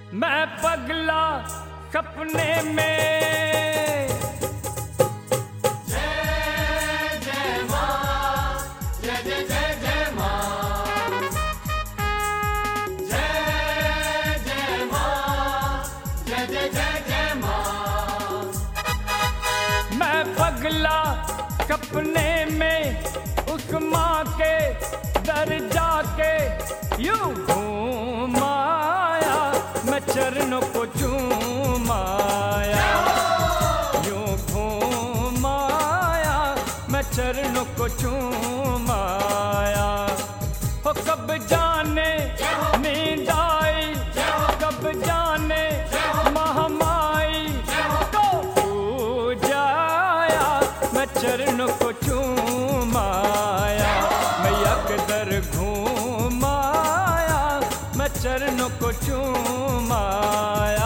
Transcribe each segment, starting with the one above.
मैं पगला सपने में। जय जय माँ, जय जय जय जय माँ, जय जय माँ, जय जय जय जय माँ। मैं पगला सपने में उस माँ के दर जाके यूं घूमाया, मैं चरणों को चूमाया, यूं घूमाया, मैं चरणों को चूमाया। हो कब जाने नींद आई, कब जाने महामाई, तो पूजाया, मैं चरणों को चूमाया, मैया के दर घूमाया, मैं चरणों को चूमाया।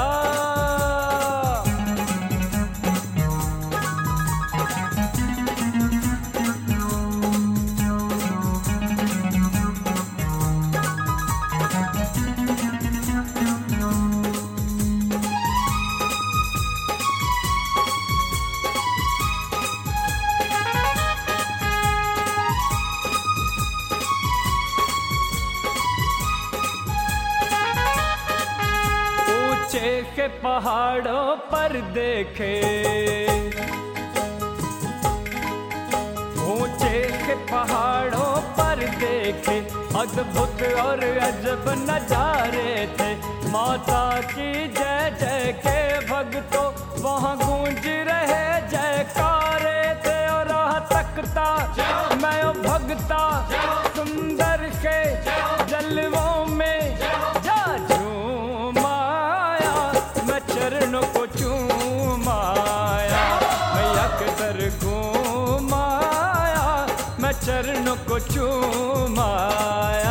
ऊंचे के पहाड़ों पर देखे, ऊंचे के पहाड़ों पर देखे, अद्भुत और अजब नजारे थे। माता की जय जय के भक्तों वहाँ गूंज रहे जयकारे थे। और राह तकता मैं ओ भगता सुंदर के जलवों में जा झूमाया, मैं चरणों को चूमाया, मैया के दर घूमाया, मैं चरणों को चूमाया।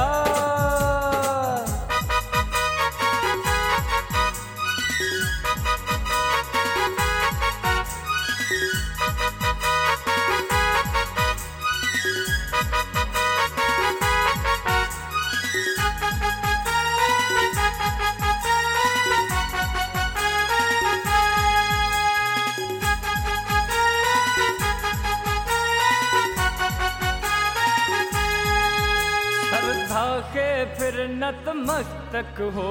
श्रद्धा के फिर नतमस्तक हो,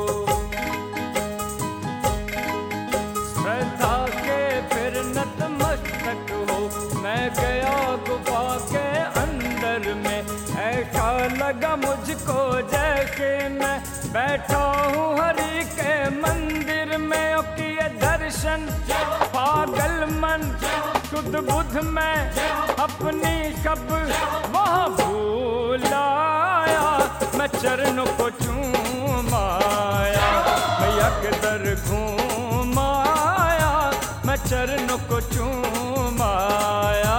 श्रद्धा के फिर नतमस्तक हो। मैं गया गुफा के अंदर में, ऐसा लगा मुझको जैसे मैं बैठा हूँ हरि के मंदिर में। ओ किए दर्शन पागल मन, शुद्ध बुद्ध में अपनी सब वहाँ भूलाया, मैं चरणों को चूमाया, मैया के दर घूमाया, मैं चरणों को चूमाया।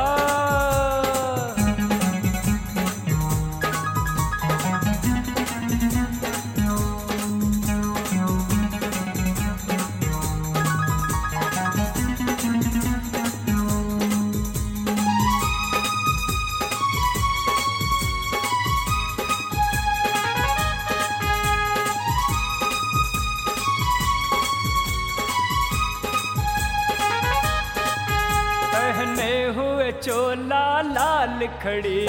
पहने हुए चोला लाल खड़ी,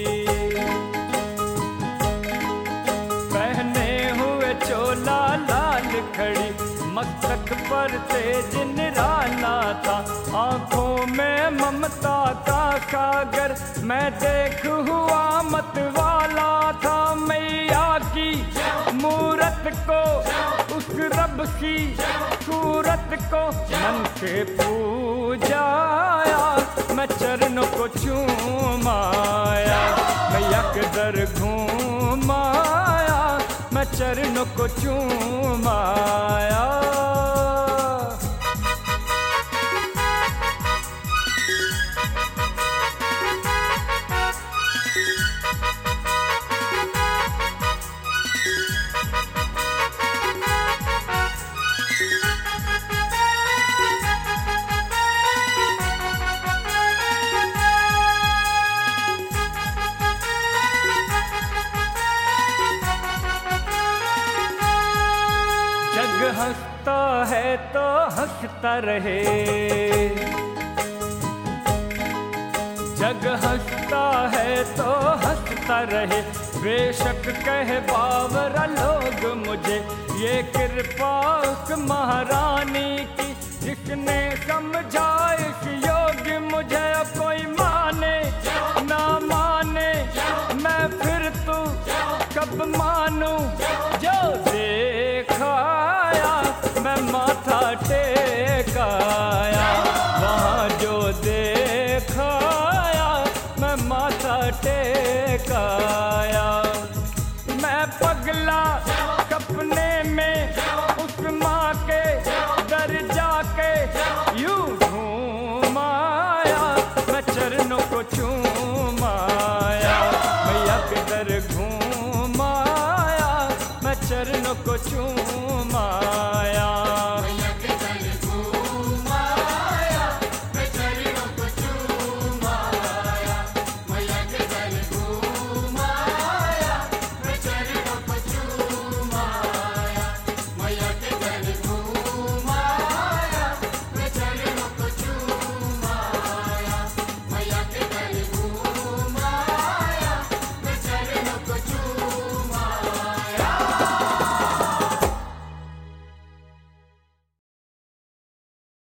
पहने हुए चोला लाल खड़ी, मस्तक पर तेज निराला था, आंखों में ममता का सागर, मैं देख हुआ मत वाला था। मैया की मूरत को, उस रब की सूरत को मन से पूजाया, मैं चरणों को चूमाया, मैया के दर घूमाया, मैं चरणों को चूमाया। जग हंसता है तो हंसता रहे, जग हंसता है तो हंसता रहे। बेशक कहे बावरा लोग मुझे, ये कृपा उस महारानी की जिसने समझा इस योग्य मुझे। अब कोई माने ना माने मैं फिर तू कब मानूं, जो देखाया मैं माथा टेकाया, वहाँ जो देखाया मैं माथा टेकाया। मैं पगला सपने में उस माँ के दर जाके यूं घूमाया, मैं चरणों को चूमाया, मैया के दर घूमाया, मैं चरणों को चूमाया।